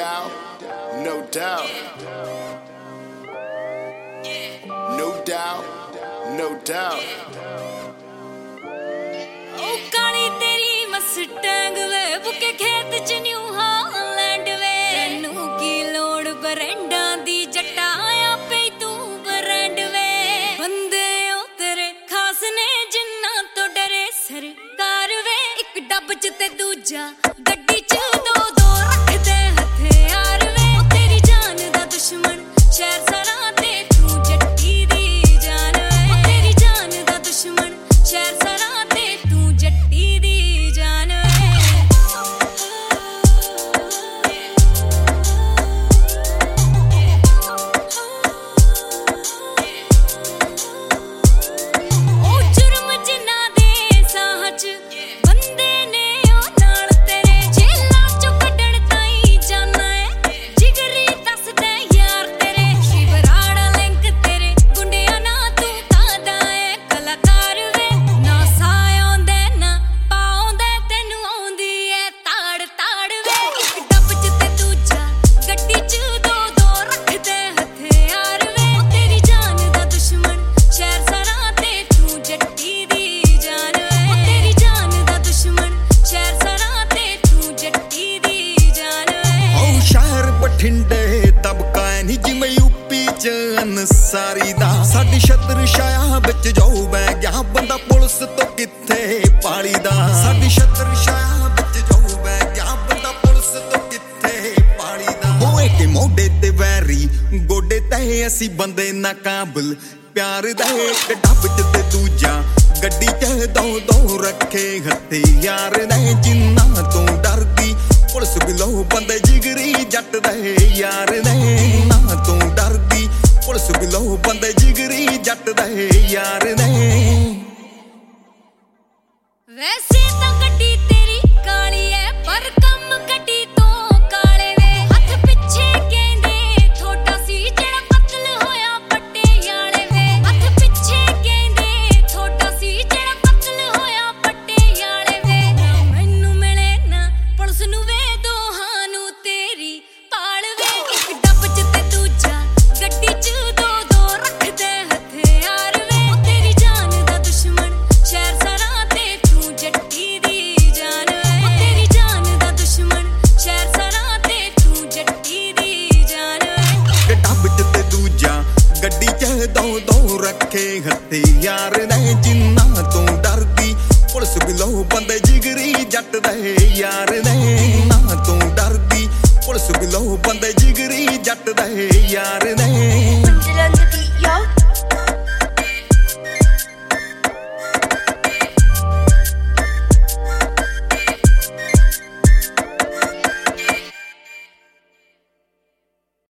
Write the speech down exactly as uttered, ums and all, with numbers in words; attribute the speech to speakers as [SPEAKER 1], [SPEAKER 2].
[SPEAKER 1] doubt, no doubt. No doubt, no doubt.
[SPEAKER 2] Oh, ਕਾਲੀ ਤੇਰੀ Mustang ਵੇ ਬੁੱਕੇ ਖੇਤ ਚ ਨਿਊ ਹਾਲੈਂਡ ਵੇ ਤੈਨੂੰ ਕੀ ਲੋੜ ਬਰੈਂਡਾਂ ਦੀ ਜੱਟਾ ਆਪੇ ਤੂੰ ਬਰੈਂਡ ਵੇ ਬੰਦੇ ਉਹ ਤੇਰੇ ਖਾਸ ਨੇ ਜਿੰਨਾ ਤੋਂ ਡਰੇ ਸਰਕਾਰ ਵੇ ਇੱਕ ਡੱਬ ਚ ਤੇ ਦੂਜਾ ਗੱਡੀ ਚ ਦੋ ਦੋ ਰੱਖਦੇ ਹਥਿਆਰ ਵੇ ਉਹ ਤੇਰੀ ਜਾਨ ਦਾ ਦੁਸ਼ਮਣ ਸ਼ਹਿਰ ਸਰਾਂ ਤੇ ਤੂੰ ਜੱਟੀ ਦੀ ਜਾਨ ਵੇ ਉਹ ਤੇਰੀ ਜਾਨ ਦਾ ਦੁਸ਼ਮਣ ਸ਼ਹਿਰ ਸਰਾਂ ਤੇ ਤੂੰ ਜੱਟੀ ਦੀ ਜਾਨ ਵੇ ਉਹ ਜੁਰਮ ਜਿਨ੍ਹਾਂ ਦੇ ਸਾਹ ਚ ਬੰਦੇ ਨੇ ਉਹ ਨਾਲ ਤੇਰੇ ਜੇਲਾਂ ਚੋਂ ਕੱਢਣ ਤਾਈਂ ਜਾਨਾ ਏ ਜਿਗਰੀ ਦੱਸਦੇ ਯਾਰ ਤੇਰੇ ਸ਼ਿਵਰਾੜਾ ਲਿੰਕ ਤੇਰੇ ਗੁੰਡਿਆਂ ਨਾਲ ਤੂੰ ਕਾਦਾ ਏ ਕਲਾਕਾਰ ਵੇ ਨਾ ਸਾਹ ਆਉਂਦੇ ਨਾ ਪਾਉਂਦੇ ਤੈਨੂੰ ਆਉਂਦੀ ਏ ਤਾੜ ਤਾੜ ਵੇ ਇੱਕ ਡੱਬ ਚ ਤੇ ਦੂਜਾ ਗੱਡੀ ਚ ਦੋ ਦੋ ਰੱਖਦੇ ਹਥਿਆਰ ਵੇ ਉਹ ਤੇਰੀ ਜਾਨ ਦਾ ਦੁਸ਼ਮਣ ਸ਼ਹਿਰ ਸਰਾਂ ਤੇ ਤੂੰ ਜੱਟੀ ਦੀ ਜਾਨ ਵੇ ਉਹ ਤੇਰੀ ਜਾਨ ਦਾ ਦੁਸ਼ਮਣ ਸ਼ਹਿਰ ਸਰਾਂ ਤੇ ਤੂੰ ਜੱਟੀ ਦੀ ਜਾਨ ਵੇ
[SPEAKER 3] ਉਹ ਸ਼ਹਿਰ ਬਠਿੰਡੇ ਤਬਕਾ ਨਹੀਂ ਜਿਵੇਂ ਯੂਪੀ ਚ ਅਨਸਾਰੀ ਦਾ ਸਾਡੀ ਛਤਰ ਛਾਇਆ ਵਿੱਚ ਜਾਊ ਬੈ ਗਿਆ ਬੰਦਾ ਪੁਲਿਸ ਤੋਂ ਕਿੱਥੇ ਪਾਲੀ ਦਾ ਸਾਡੀ ਛਤਰ ਛਾਇਆ ਵਿੱਚ ਜਾਊ ਬੈ ਗਿਆ ਬੰਦਾ ਪੁਲਿਸ ਤੋਂ ਕਿੱਥੇ ਪਾਲੀ ਦਾ ਹੋਏ ਕਿ ਮੋਢੇ ਤੇ ਵੈਰੀ ਗੋਡੇ ਤੇ ਅਸੀਂ ਬੰਦੇ ਨਾਕਾਬਲ ਪਿਆਰ ਦਾ ਇੱਕ ਡੱਬ ਚ ਤੇ ਦੂਜਾ ਗੱਡੀ ਚ ਦੋ ਦੋ ਰੱਖੇ ਹਥਿਆਰ ਨੇ ਜਿੰਨਾ ਤੋਂ ਡਰਦੀ ਪੁਲਿਸ ਬਿਲੋ ਬੰਦੇ ਜਿਗਰੀ ਜੱਟ ਦੇ ਯਾਰ ਨੇ ਨਾ ਤੋਂ ਡਰਦੀ ਪੁਲਿਸ ਬਿਲੋ ਬੰਦੇ ਜਿਗਰੀ ਜੱਟ ਦੇ ਯਾਰ ਨੇ
[SPEAKER 2] ਵੈਸੇ ਤਾਂ ਗੱਡੀ ਤੇਰੀ ਕਾਲੀ ਐ ਪਰ ਕੰਮ ਗੱਡੀ ਤੋਂ ਕਾਲੇ ਵੇ ਹੱਥ ਪਿੱਛੇ ਕਹਿੰਦੇ ਥੋੜਾ ਸੀ ਜਿਹੜਾ ਕਤਲ ਹੋਇਆ ਪਟਿਆਲੇ ਵੇ ਹੱਥ ਪਿੱਛੇ ਕਹਿੰਦੇ ਥੋੜਾ ਸੀ ਜਿਹੜਾ ਕਤਲ ਹੋਇਆ ਪਟਿਆਲੇ ਵੇ ਨਾ ਮੈਨੂੰ ਮਿਲੇ ਨਾ ਪੁਲਿਸ ਨੂੰ ਵੇ ਦੋਹਾਂ ਨੂੰ ਤੇਰੀ ਪਾਲ ਵੇ ਇੱਕ ਡੱਬ ਚ ਤੇ ਦੂਜਾ ਗੱਡੀ ਚ ਦੋ ਦੋ ਰੱਖਦੇ ਹਥਿਆਰ ਵੇ ਉਹ ਤੇਰੀ ਜਾਨ ਦਾ ਦੁਸ਼ਮਣ ਸ਼ਹਿਰ ਸਰਾਂ ਤੇ ਤੂੰ ਜੱਟੀ ਦੀ ਜਾਨ ਵੇ ਉਹ ਤੇਰੀ ਜਾਨ ਦਾ ਦੁਸ਼ਮਣ ਸ਼ਹਿਰ ਸਰਾਂ ਤੇ ਤੂੰ ਜੱਟੀ ਦੀ ਜਾਨ ਵੇ
[SPEAKER 3] ਕਿ ਡੱਬ ਚ ਤੇ ਦੂਜਾ ਗੱਡੀ ਚ ਦੋ ਦੋ ਰੱਖੇ ਹਥਿਆਰ ਨੇ ਜਿੰਨਾ ਤੋਂ ਡਰਦੀ ਪੁਲਿਸ ਬਿਲੋ ਬੰਦੇ ਜਿਗਰੀ ਜੱਟ ਦੇ ਯਾਰ ਨੇ ਨਾ ਤੋਂ ਡਰਦੀ ਪੁਲਿਸ ਬਿਲੋ ਬੰਦੇ ਜਿਗਰੀ ਜੱਟ ਦੇ ਯਾਰ ਨੇ